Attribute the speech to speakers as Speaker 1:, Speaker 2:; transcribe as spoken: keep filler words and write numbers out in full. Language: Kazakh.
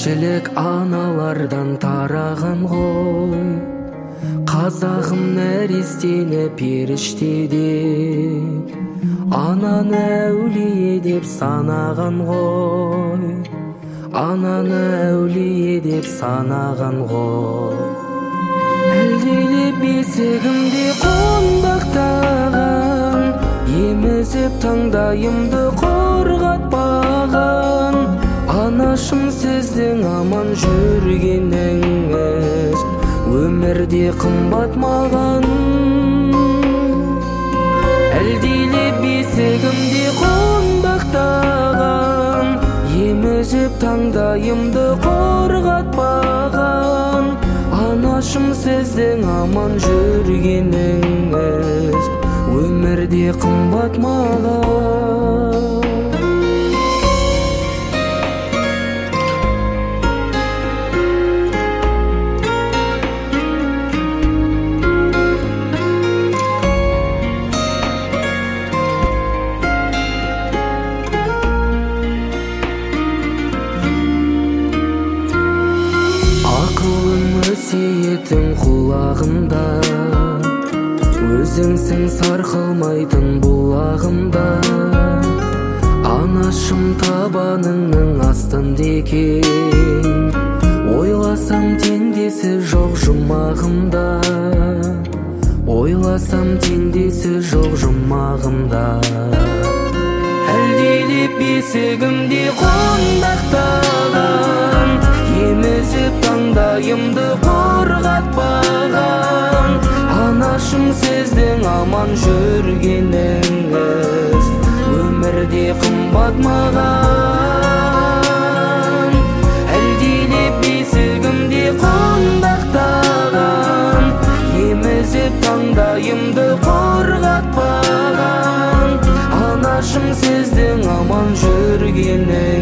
Speaker 1: тіршілік аналардан тараған ғой, қазағым нәрестені періште деп, ананы әулие деп санаған ғой, ананы әулие деп санаған ғой. Әлдилеп бесігімде қонбақтаған, емізіп таңдайымды қорғатпаған, анашым сіздің аман жүргеніңіз өмірде қымбат маған. Әлдилеп бесігімде қонбақтаған, емізіп таңдайымды қорғатпаған, анашым сіздің аман жүргеніңіз өмірде қымбат маған. Өсиетің құлағымда, өзіңсің сарқылмайтын бұлағымда. Анашым табаныңның астында екен, ойласам теңдесі жоқ жұмағымда, ойласам теңдесі жоқ жұмағымда. Әлдилеп бесігімде қонбақтаған, емізіп таңдайымды қорғатпаған, анашым сіздің аман жүргеніңіз өмірде қымбат маған. Әлдилеп бесігімде қонбақтаған, емізіп таңдайымды қорғатпаған, анашым сіздің аман жүргеніңіз